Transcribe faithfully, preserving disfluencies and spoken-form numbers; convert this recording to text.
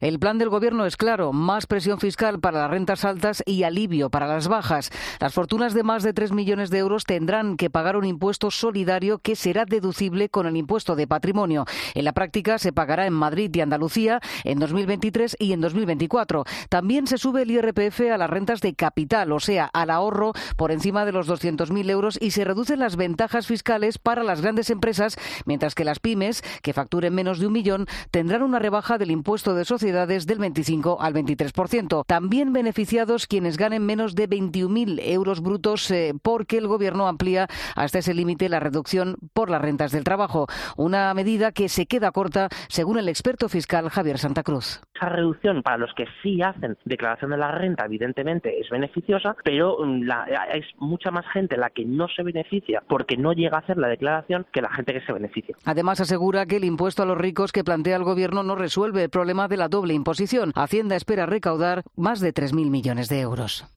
El plan del Gobierno es claro, más presión fiscal para las rentas altas y alivio para las bajas. Las fortunas de más de tres millones de euros tendrán que pagar un impuesto solidario que será deducible con el impuesto de patrimonio. En la práctica se pagará en Madrid y Andalucía en dos mil veintitrés y en dos mil veinticuatro. También se sube el I R P F a las rentas de capital, o sea, al ahorro por encima de los doscientos mil euros, y se reducen las ventajas fiscales para las grandes empresas, mientras que las pymes, que facturen menos de un millón, tendrán una rebaja del impuesto de sociedades del veinticinco al veintitrés por ciento. También beneficiados quienes ganen menos de veintiún mil euros brutos, eh, porque el Gobierno amplía hasta ese límite la reducción por las rentas del trabajo. Una medida que se queda corta, según el experto fiscal Javier Santa Cruz. Esa reducción para los que sí hacen declaración de la renta, evidentemente, es beneficiosa, pero la, es mucha más gente la que no se beneficia porque no llega a hacer la declaración que la gente que se beneficia. Además, asegura que el impuesto a los ricos que plantea el Gobierno no resuelve el problema de la doble imposición. Hacienda espera recaudar más de tres mil millones de euros.